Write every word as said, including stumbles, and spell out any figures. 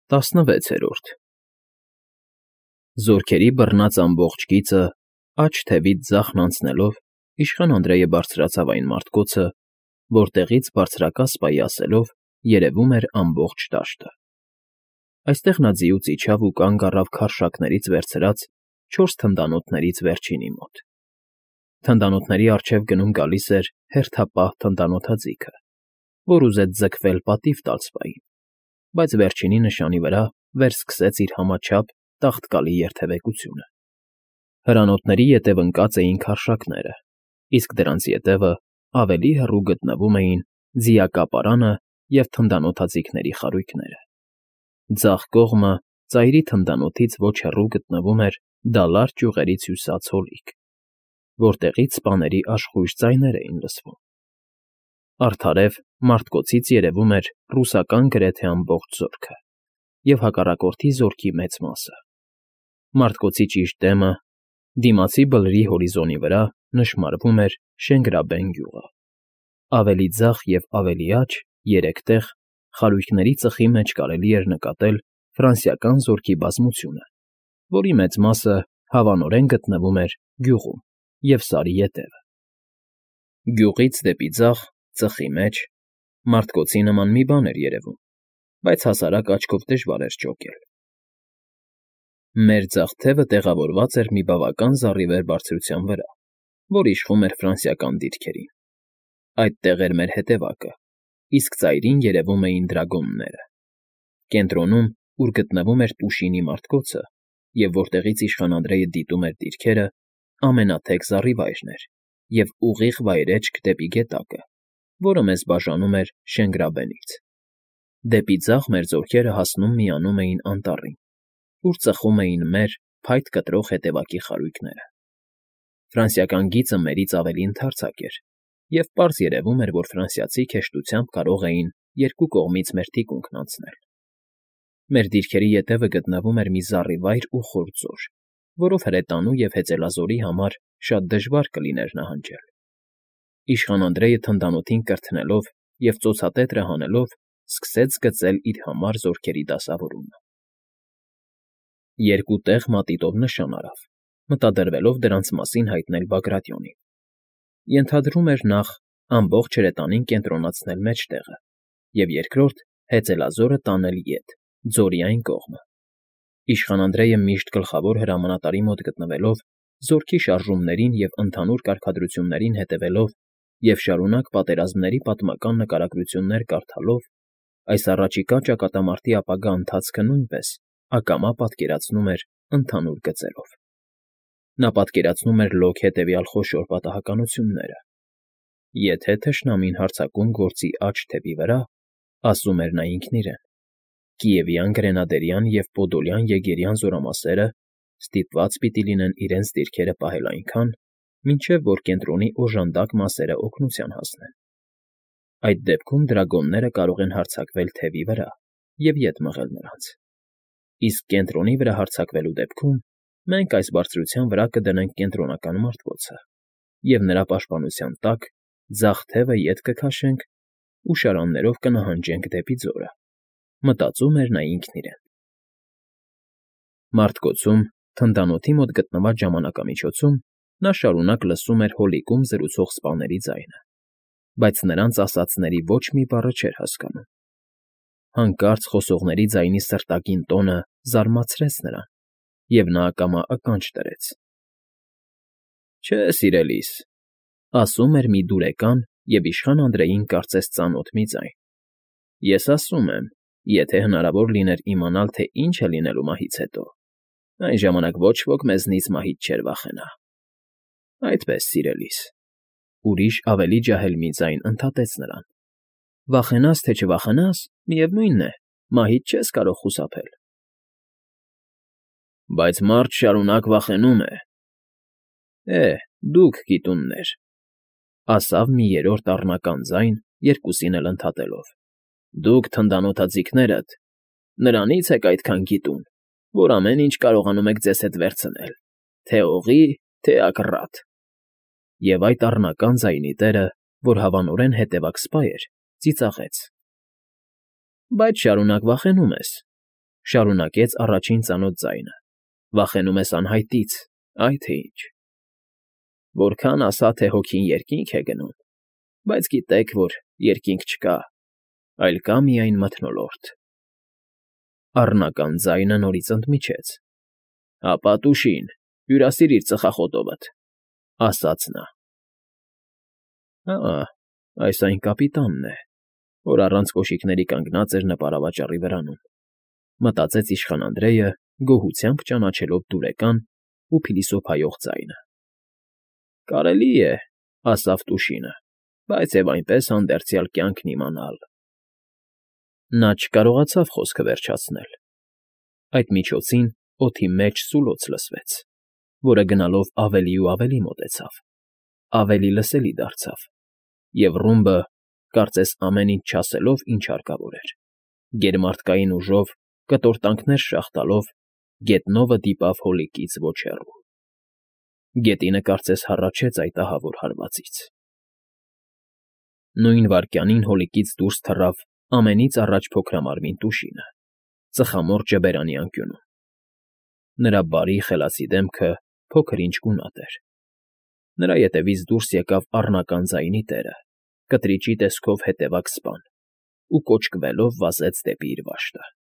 տասնվեցերորդ Զորքերի բռնած ամբողջ գիծը, աջ թևից ձախն անցնելով, իշխան Անդրեյը բարձրացավ այն մարտկոցը, որտեղից բարձրակասպայի ասելով երևում էր ամբողջ դաշտը. այստեղ նա ձիուց իջավ ու կանգ առավ քարշակներից վերցրած չորս թնդանոթներից վերջինի մոտ. թնդանոթների առջև գնում֊գալիս էր հերթապահ թնդանոթաձիգը, որ ուզեց ձգվել պատիվ տալ սպային, բայց վերջինի նշանի վրա վերսկսեց իր համաչափ տաղտկալի երթևեկությունը. հրանոթների ետև ընկած էին քարշակները, իսկ դրանց ետևը ավելի հեռու գտնվում էին ձիակապարանը և թնդանոթաձիգների խարույկները. ձախ կողմը ծայրի թնդանոթից ոչ հեռու գտնվում էր դալար ճյուղերից հյուսած հոլիկ, որտեղից սպաների աշխույժ ձայներ էին լսվում. արդարև մարտկոցից երևում էր ռուսական գրեթե ամբողջ զորքը և հակառակորդի զորքի մեծ մասը. մարտկոցի ճիշտ դեմը, դիմացի բլրի հորիզոնի վրա նշմարվում էր Շենգրաբեն գյուղը, ավելի ձախ և ավելի աջ երեք տեղ խարույկների ծխի մեջ կարելի էր նկատել ֆրանսիական զորքի բազմությունը, որի մեծ մասը հավանորեն գտնվում էր գյուղում և Սարի ետևը. գյուղից դեպի ձախ, ծխի մեջ, մարտկոցի նման մի բան էր երևում, բայց հասարակ աչքով դժվար էր ճոկել. մեր ձախ թևը տեղավորված էր մի բավական զառիվեր բարձրության վրա, որ իշխում էր ֆրանսիական դիրքերին. այդտեղ էր մեր հետևակը, իսկ ծայրին երևում էին դրագոնները. կենտրոնում, ուր գտնվում էր Տուշինի մարտկոցը, և որտեղից իշխան Անդրեյը դիտում էր դիրքերը, ամենաթեք զառիվայրն էր և ուղիղ վայրէջք դեպի գետակը, որը մեզ բաժանում էր Շենգրաբենից. դեպի ձախ մեր զորքերը հասնում֊միանում էին անտառին, ուր ծխում էին մեր փայտ կտրող հետևակի խարույկները. ֆրանսիական գիծը մերից ավելի ընդարձակ էր, և պարզ երևում էր, որ ֆրանսիացիք հեշտությամբ կարող էին երկու կողմից մեր թիկունքն անցնել. մեր դիրքերի ետևը գտնվում էր մի զառիվայր ու խոր ձոր, որով հրետանու և հեծելազորի համար շատ դժվար կլիներ նահանջել. իշխան Անդրեյը թնդանոթին կրթնելով և ծոցատետրը հանելով սկսեց գծել իր համար զորքերի դասավորումը. երկու տեղ մատիտով նշան արավ, մտադրվելով դրանց մասին հայտնել Բագրատիոնին. ենթադրում էր նախ ամբողջ հրետանին կենտրոնացնել մեջտեղը և երկրորդ հեծելազորը տանել ետ, ձորի այն կողմը. իշխան Անդրեյը միշտ գլխավոր հրամանատարի մոտ գտնվելով, զորքի շարժումներին և ընդհանուր կարգադրություններին հետևելով և շարունակ պատերազմների պատմական նկարագրություններ կարդալով, այս առաջիկա ճակատամարտի ապագա ընթացքը նույնպես ակամա պատկերացնում էր ընդհանուր գծերով. նա պատկերացնում էր լոկ հետևյալ խոշոր պատահականությունները. եթե թշնամին հարձակում գործի աջ թևի վրա, ասում էր նա ինքն իրեն, Կիևյան, Գրենադերյան և Պոդոլյան եգերյան զորամասերը ստիպված պիտի լինեն իրենց դիրքերը պահել այնքան, մինչև որ կենտրոնի օժանդակ մասերը օգնության հասնեն. այդ դեպքում դրագոնները կարող են հարձակվել թևի վրա և ետ մղել նրանց. իսկ կենտրոնի վրա հարձակվելու դեպքում մենք այս բարձրության վրա կդնենք կենտրոնական մարտկոցը և նրա պաշտպանության տակ ձախ թևը ետ կքաշենք ու շարաններով կնահանջենք դեպի ձորը, մտածում էր նա ինքն իրեն. մարտկոցում, թնդանոթի մոտ գտնված ժամանակամիջոցում նա շարունակ լսում էր հոլիկում զրուցող սպաների ձայնը, բայց նրանց ասածների ոչ մի բառը չէր հասկանում. հանկարծ խոսողների ձայնի սրտագին տոնը զարմացրեց նրան, և նա ակամա ականջ դրեց. Չէ, սիրելիս,֊ ասում էր մի դուրեկան և իշխան Անդրեյին կարծես ծանոթ մի ձայն,֊ ես ասում եմ, եթե հնարավոր լիներ իմանալ, թե ինչ է լինելու մահից հետո, այն ժամանակ ոչ ոք մեզնից մահից չէր վախենա… Այդպես, սիրելիս,֊ ուրիշ ավելի ջահել մի ձայն ընդհատեց նրան,֊ վախենաս, թե չվախենաս, միևնույն է, մահից չես կարող խուսափել… Բայց մարդ շարունակ վախենում է… Է, դուք, գիտուններ,֊ ասավ մի երրորդ առնական ձայն, երկուսին էլ ընդհատելով,֊ դուք, թնդանոթաձիգներդ, նրանից եք այդքան գիտուն, որ ամեն ինչ կարողանում եք ձեզ հետ վերցնել, թե՛ օղի, թե՛ ակռատ… Եվ այդ առնական ձայնի տերը, որ հավանորեն հետևակ սպա էր, ծիծաղեց,֊ Բայց շարունակ վախենում ես… Շարունակեց առաջին ծանոթ ձայնը։ Վախենում ես անհայտից, այ թե ինչ։ Որքան ասա, թե հոգին երկինք է գնում, բայց գիտեք, որ երկինք չկա, այլ կա միայն մթնոլորտ։ Առնական ձայնը նորից ընդմիջեց։ Հապա տուշին, հյուրասիրիր ծխախոտովդ, ասաց նա։ Հա, այս այն կապիտանն է, որ առանց կոշիկների կանգնած էր նպարավաճառի վրանում, մտածեց իշխան Անդրեյը, գոհությամբ ճանաչելով դուրեկան ու փիլիսոփայող ձայնը։ Կարելի է, ասավ տուշինը, բայց և այնպես հանդերձյալ կյանքն իմանալ։ Նա չկարողացավ խոսքը վերջացնել։ Այդ միջոցին օդի մեջ սուլոց լսվեց, որը գնալով ավելի ու ավելի մոտեցավ, ավելի լսելի դարձավ, և ռումբը, կարծես ամեն ինչ չասելով, ինչ հարկավոր էր, գերմարդկային ուժով, կտորտանքներ շաղ տալով, գետնովը դիպավ հոլիկից ոչ հեռու։ Գետինը կարծես հառաչեց այդ ահավոր հարվածից։ Նույն վայրկյանին հոլիկից դուրս թռավ ամենից առաջ փոքրամարմին տուշինը, ծխամորճը բերանի անկյունում։ Նրա բարի խելացի դեմքը փոքր֊ինչ գունատ էր։ Նրա ետևից դուրս եկավ առնական ձայնի տերը, կտրիճի տեսքով հետևակ սպան ու կոճկվելով վազեց դեպի իր վաշտը։